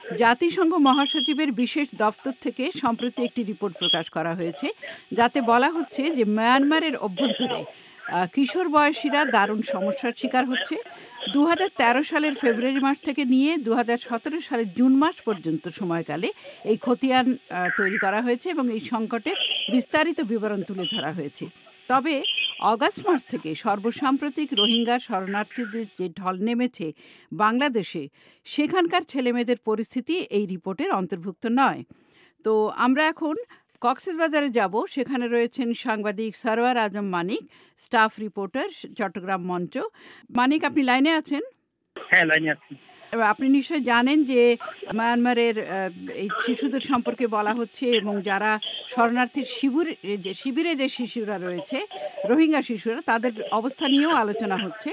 জাতিসংঘ মহাসচিবের বিশেষ দপ্তর থেকে সম্প্রতি একটি রিপোর্ট প্রকাশ করা হয়েছে, যাতে বলা হচ্ছে যে মায়ানমারের অভ্যন্তরে কিশোর বয়সীরা দারুণ সমস্যার শিকার হচ্ছে। 2013 সালের ফেব্রুয়ারি মাস থেকে নিয়ে 2017 সালের জুন মাস পর্যন্ত সময়কালে এই খতিয়ান তৈরি করা হয়েছে এবং এই সংকটের বিস্তারিত বিবরণ তুলে ধরা হয়েছে। তবে অগাস্ট মাস থেকে সর্বসাম্প্রতিক রোহিঙ্গা শরণার্থীদের যে ঢল নেমেছে বাংলাদেশে, সেখানকার ছেলেমেয়েদের পরিস্থিতি এই রিপোর্টের অন্তর্ভুক্ত নয়। তো আমরা এখন কক্সবাজারে যাব। সেখানে রয়েছেন সাংবাদিক সরওয়ার আজম মানিক, স্টাফ রিপোর্টার, চট্টগ্রাম মঞ্চ। মানিক, আপনি লাইনে আছেন? হ্যাঁ, লাইনে আছি। আপনি নিশ্চয় জানেন যে মায়ানমারের এই শিশুদের সম্পর্কে বলা হচ্ছে এবং যারা শরণার্থীর শিবিরে যে শিশুরা রয়েছে, রোহিঙ্গা শিশুরা, তাদের অবস্থা নিয়েও আলোচনা হচ্ছে।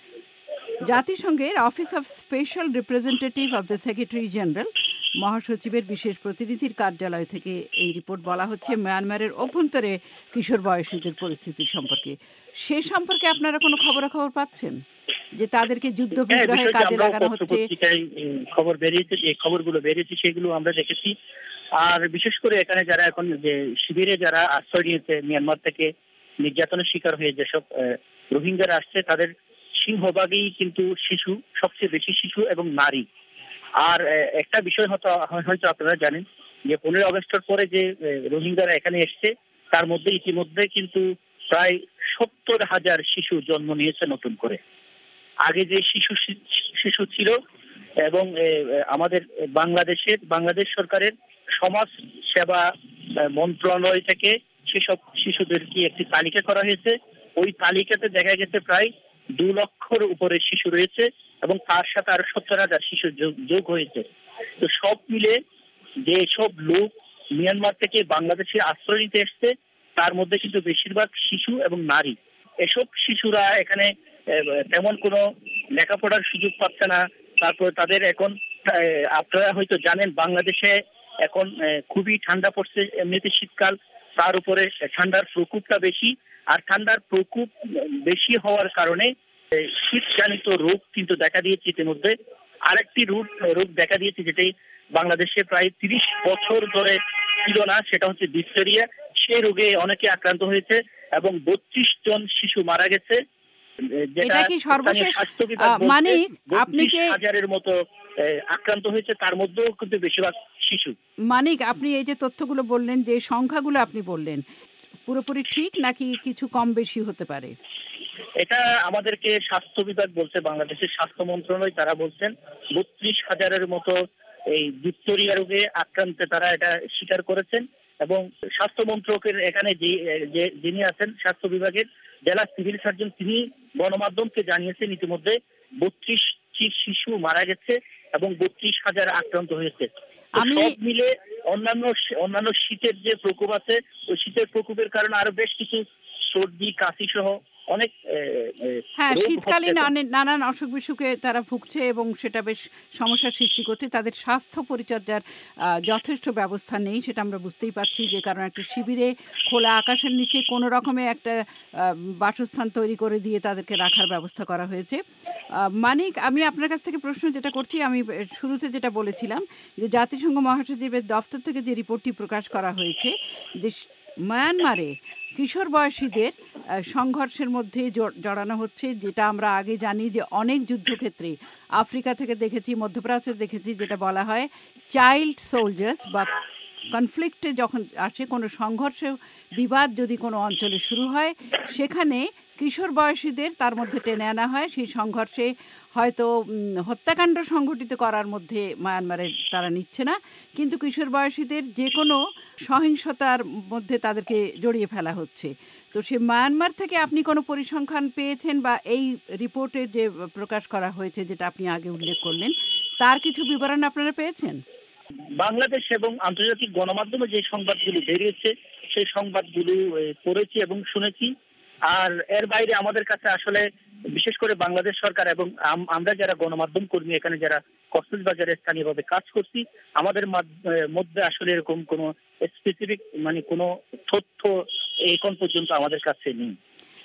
জাতিসংঘের office of special representative of the secretary general, মহাসচিবের বিশেষ প্রতিনিধির কার্যালয় থেকে এই রিপোর্ট বলা হচ্ছে মায়ানমারের অভ্যন্তরে কিশোর বয়সীদের পরিস্থিতি সম্পর্কে। সে সম্পর্কে আপনারা কোনো খবরাখবর পাচ্ছেন যে তাদেরকে যুদ্ধ বিগ্রহে কাজে লাগানো হচ্ছে? খবর বেরিয়েছে, যে খবরগুলো বেরিয়েছে সেগুলো আমরা দেখেছি। আর বিশেষ করে এখানে যারা এখন যে শিবিরে যারা আশ্রয় নিয়েছে মিয়ানমার থেকে নির্যাতনের শিকার হয়ে যেসব রোহিঙ্গারা আসছে, তাদের সিংহভাগই কিন্তু শিশু, সবচেয়ে বেশি শিশু এবং নারী। আর একটা বিষয় হয়তো আপনারা জানেন যে 15 আগস্টের পরে যে রোহিঙ্গারা এখানে এসছে, তার মধ্যে ইতিমধ্যে কিন্তু প্রায় 70,000 শিশু জন্ম নিয়েছে নতুন করে। আগে যে শিশু ছিল, এবং আমাদের বাংলাদেশ সরকারের সমাজ সেবা মন্ত্রণালয় থেকে সেসব শিশুদেরকে একটি তালিকা করা হয়েছে। ওই তালিকাতে দেখা গেছে প্রায় 2 লক্ষর উপরে শিশু রয়েছে এবং তার সাথে আরো 70,000 শিশু যোগ হয়েছে। তো সব মিলে যে সব লোক মিয়ানমার থেকে বাংলাদেশে আশ্রয় নিতে এসছে, তার মধ্যে কিন্তু বেশিরভাগ শিশু এবং নারী। এসব শিশুরা এখানে তেমন কোনো লেখাপড়ার সুযোগ পাচ্ছে না। তারপর তাদের এখন, আপনারা হয়তো জানেন, বাংলাদেশে এখন খুবই ঠান্ডা পড়ছে, এমনিতে শীতকাল, তার উপরে ঠান্ডার প্রকোপটা বেশি। আর ঠান্ডার প্রকোপ বেশি হওয়ার কারণে শীতজনিত রোগ কিন্তু দেখা দিয়েছে ইতিমধ্যে। আরেকটি রোগ দেখা দিয়েছে, যেটাই বাংলাদেশে প্রায় 30 বছর ধরে ছিল না, সেটা হচ্ছে ডিপথেরিয়া। সেই রোগে অনেকে আক্রান্ত হয়েছে এবং 32 জন শিশু মারা গেছে। এটা কি সর্বশেষ? মানিক, আপনি কি 30,000-এর মতো আক্রান্ত হয়েছে, তার মধ্যেও কিন্তু বেশিরভাগ শিশু। মানিক, আপনি এই যে তথ্যগুলো বললেন, যে সংখ্যাগুলো আপনি বললেন, পুরোপুরি ঠিক নাকি কিছু কম বেশি হতে পারে? এটা আমাদেরকে স্বাস্থ্য বিভাগ বলছে, বাংলাদেশের স্বাস্থ্য মন্ত্রণালয়, তারা বলছেন 32,000-এর মতো এই ডিপথেরিয়া রোগে আক্রান্তে তারা এটা স্বীকার করেছেন। এবং স্বাস্থ্য মন্ত্রকের এখানে যিনি আছেন স্বাস্থ্য বিভাগের জেলা সিভিল সার্জন, তিনি গণমাধ্যমকে জানিয়েছেন ইতিমধ্যে 32টি শিশু মারা গেছে এবং 32,000 আক্রান্ত হয়েছে। সব মিলে অন্যান্য শীতের যে প্রকোপ আছে, ওই শীতের প্রকোপের কারণে আরো বেশ কিছু সর্দি, কাশি সহ অনেক শীতকালীন নানান অসুখ বিসুখে তারা ভুগছে এবং সেটা বেশ সমস্যার সৃষ্টি করছে। তাদের স্বাস্থ্য পরিচর্যার যথেষ্ট ব্যবস্থা নেই, সেটা আমরা বুঝতেই পারছি। যে কারণ একটা শিবিরে খোলা আকাশের নিচে কোনো রকমে একটা বাসস্থান তৈরি করে দিয়ে তাদেরকে রাখার ব্যবস্থা করা হয়েছে। মানিক, আমি আপনার কাছ থেকে প্রশ্ন যেটা করছি, আমি শুরুতে যেটা বলেছিলাম যে জাতিসংঘ মহাসচিবের দপ্তর থেকে যে রিপোর্টটি প্রকাশ করা হয়েছে, যে মায়ানমারে কিশোর বয়সীদের সংঘর্ষের মধ্যে জড়ানো হচ্ছে, যেটা আমরা আগে জানি যে অনেক যুদ্ধক্ষেত্রে আফ্রিকা থেকে দেখেছি, মধ্যপ্রাচ্যে দেখেছি, যেটা বলা হয় চাইল্ড সোলজার্স, বা কনফ্লিক্টে যখন আসে, কোনো সংঘর্ষ বিবাদ যদি কোনো অঞ্চলে শুরু হয়, সেখানে কিশোর বয়সীদের তার মধ্যে টেনে আনা হয়। সেই সংঘর্ষে হয়তো হত্যাকাণ্ড সংঘটিত করার মধ্যে মায়ানমারের তারা নিচ্ছে না, কিন্তু কিশোর বয়সীদের যে কোনো সহিংসতার মধ্যে তাদেরকে জড়িয়ে ফেলা হচ্ছে। তো সে মায়ানমার থেকে আপনি কোনো পরিসংখ্যান পেয়েছেন, বা এই রিপোর্টের যে প্রকাশ করা হয়েছে যেটা আপনি আগে উল্লেখ করলেন, তার কিছু বিবরণ আপনারা পেয়েছেন? বাংলাদেশ এবং আন্তর্জাতিক গণমাধ্যমে যে সংবাদগুলো বেরিয়েছে, সেই সংবাদগুলো পড়েছি এবং শুনেছি। আর এর বাইরে আমাদের কাছে আসলে বিশেষ করে বাংলাদেশ সরকার এবং আমরা যারা গণমাধ্যম কর্মী, এখানে যারা কক্সবাজারে স্থানীয়ভাবে কাজ করছি, আমাদের মধ্যে আসলে এরকম কোনো স্পেসিফিক কোনো তথ্য এখন পর্যন্ত আমাদের কাছে নেই।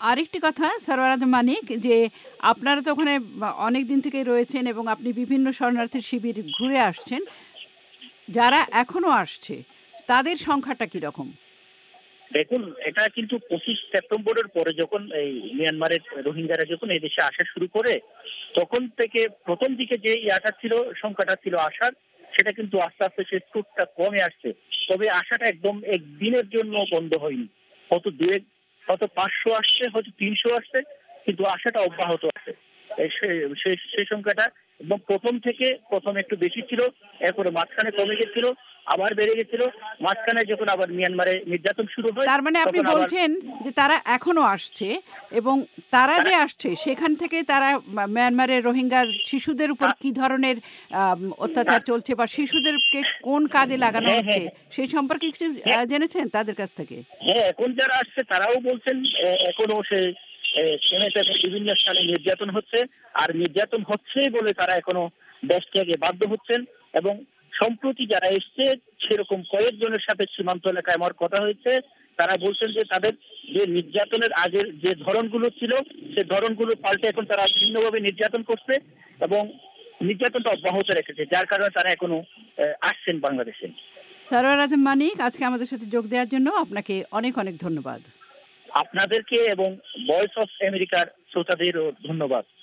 আরেকটি কথা সরওয়ার আজম মানিক, যে আপনারা তো ওখানে অনেক দিন থেকে রয়েছেন এবং আপনি বিভিন্ন শরণার্থীর শিবির ঘুরে আসছেন, যারা এখনো আসছে তাদের সংখ্যাটা কিরকম? দেখুন, এটা কিন্তু 25 সেপ্টেম্বরের পরে যখন এই মিয়ানমারের রোহিঙ্গারা যখন এই দেশে আসা শুরু করে, তখন থেকে প্রথম দিকে যে ইয়াটা ছিল, সংখ্যাটা ছিল আসার, সেটা কিন্তু আস্তে আস্তে সে স্রোতটা কমে আসছে। তবে আসাটা একদম একদিনের জন্য বন্ধ হয়নি। হয়তো হয়তো 500 আসছে, হয়তো 300 আসছে, কিন্তু আসাটা অব্যাহত আছে। সেই সংখ্যাটা এবং প্রথম একটু বেশি ছিল, এরপরে মাঝখানে কমে গেছিল, আবার বেড়ে গেছিল, মাঝখানে যখন আবার মিয়ানমারে নির্যাতন শুরু হয়, তার মানে আপনি তখন আবার বলছেন যে তারা এখনো আসছে, এবং তারা যে আসছে সেখান থেকে তারা মিয়ানমারের রোহিঙ্গা শিশুদের উপর কি ধরনের অত্যাচার চলছে বা শিশুদেরকে কোন কাজে লাগানো হ্যাঁ, হচ্ছে হ্যাঁ, সেই সম্পর্কে কিছু হ্যাঁ, জেনেছেন তাদের কাছ থেকে? হ্যাঁ, এখন যারা আসছে তারাও বলছেন এখনো সে সেনেটে বিভিন্ন স্থানে নির্যাতন হচ্ছে, আর নির্যাতন হচ্ছে বলে তারা এখনো দেশ থেকে বাধ্য হচ্ছেন। এবং সম্প্রতি যারা এসছে সেরকম কয়েকজনের সাথে সীমান্ত এলাকায় আমার কথা হয়েছে, তারা বলছেন যে তাদের যে নির্যাতনের আগের যে ধরনগুলো ছিল, সে ধরনগুলো পাল্টে এখন তারা ভিন্নভাবে নির্যাতন করছে এবং নির্যাতনটা অব্যাহত রেখেছে, যার কারণে তারা এখনো আসছেন বাংলাদেশে। সরওয়ার আজম মানিক, আজকে আমাদের সাথে যোগ দেওয়ার জন্য আপনাকে অনেক অনেক ধন্যবাদ। আপনাদেরকে এবং ভয়েস অফ আমেরিকার শ্রোতাদেরও ধন্যবাদ।